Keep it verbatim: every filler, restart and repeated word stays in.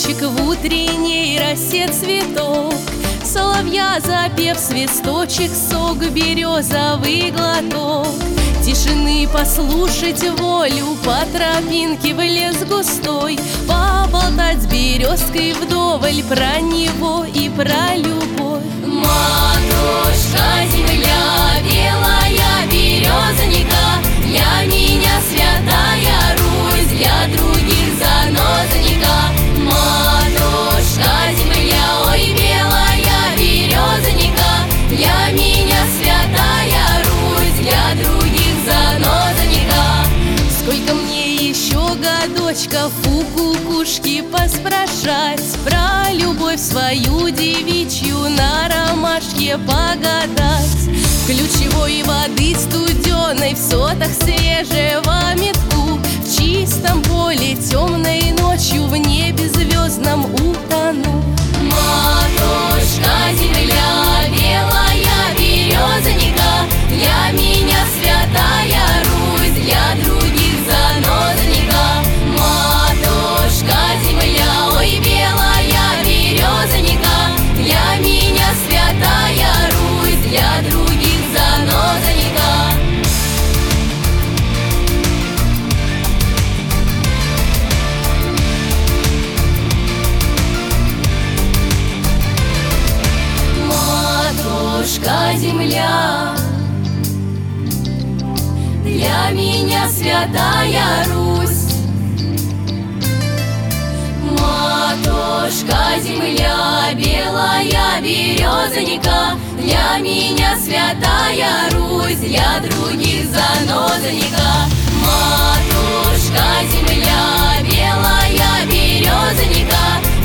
цветочек в утренней росе цветок, соловья запев свисточек, сок березовый глоток. Тишины послушать волю, по тропинке в лес густой, поболтать с березкой вдоволь про него и про любовь. Матушка земля, белая березонька, для меня святая Русь, для других занозонька. Матушка земля, ой, белая березонька, для меня святая Русь, для других занозонька. Сколько мне еще годочков у кукушки поспрашать, про любовь свою девичью на ромашке погадать. Ключевой воды студеной в сотах свежего метку, в чистом поле темной ночью в небе звездном утону. Матушка земля, белая березонька, для меня святая Русь, для других занозонька. Матушка земля, ой, белая березонька, для меня святая Русь, для других занозонька. Матушка земля, для меня святая Русь. Матушка земля, белая березонька, для меня святая Русь, для других занозонька. Матушка земля, белая березонька,